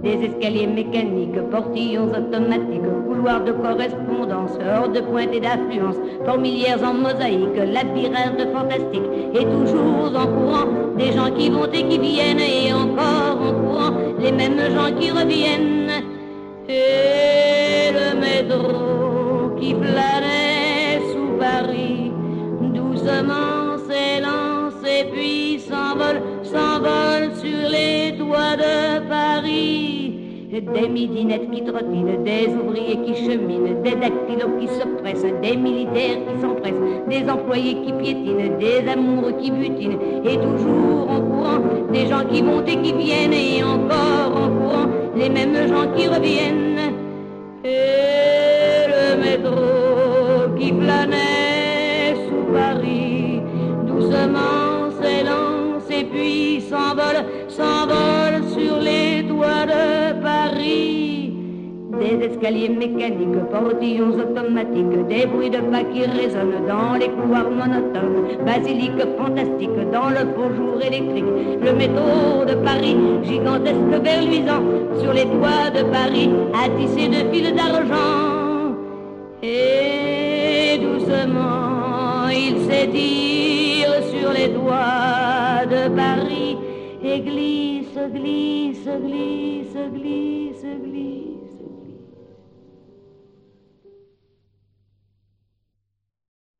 des escaliers mécaniques, portillons automatiques, couloirs de correspondance, heures de pointe et d'affluence, fourmilières en mosaïque, labyrinthe fantastique, et toujours en courant, des gens qui vont et qui viennent, et encore en courant, les mêmes gens qui reviennent. Et le métro qui planait sous Paris, doucement s'élance et puis s'envole sur les toits de Paris. Des midinettes qui trottinent, des ouvriers qui cheminent, des dactylos qui se pressent, des militaires qui s'empressent, des employés qui piétinent, des amoureux qui butinent, et toujours en courant, des gens qui vont et qui viennent, et encore en courant, les mêmes gens qui reviennent. Et le métro qui planait sous Paris, doucement s'élance et puis s'envole sur les toits de Paris. Des escaliers mécaniques, portillons automatiques, des bruits de pas qui résonnent dans les couloirs monotones, basiliques fantastiques dans le beau jour électrique. Le métro de Paris, gigantesque verluisant, sur les toits de Paris, à tisser de fils d'argent. Et doucement, il s'étire sur les toits de Paris et glisse, glisse, glisse, glisse, glisse.